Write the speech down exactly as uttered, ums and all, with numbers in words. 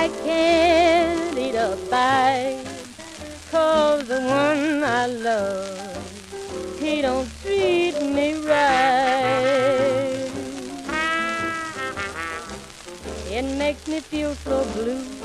I can't eat a bite, 'cause the one I love, he don't treat me right. It makes me feel so blue